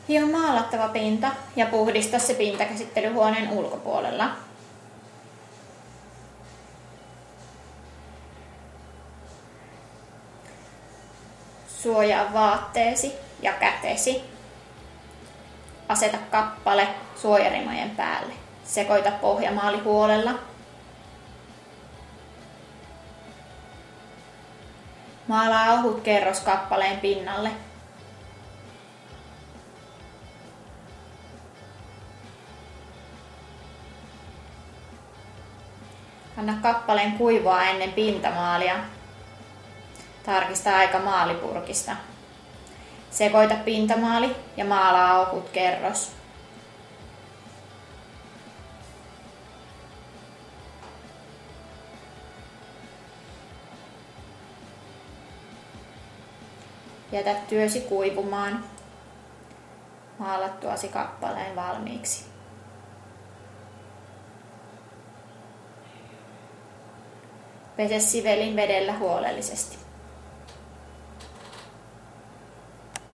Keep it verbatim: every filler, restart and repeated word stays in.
Hio maalattava pinta ja puhdista se pintakäsittelyhuoneen ulkopuolella. Suojaa vaatteesi ja kätesi. Aseta kappale suojarimojen päälle. Sekoita pohjamaali huolella. Maalaa ohut kerros kappaleen pinnalle. Anna kappaleen kuivaa ennen pintamaalia. Tarkista aika maalipurkista. Sekoita pintamaali ja maalaa ohut kerros. Jätä työsi kuivumaan maalattuasi kappaleen valmiiksi. Pese sivelin vedellä huolellisesti.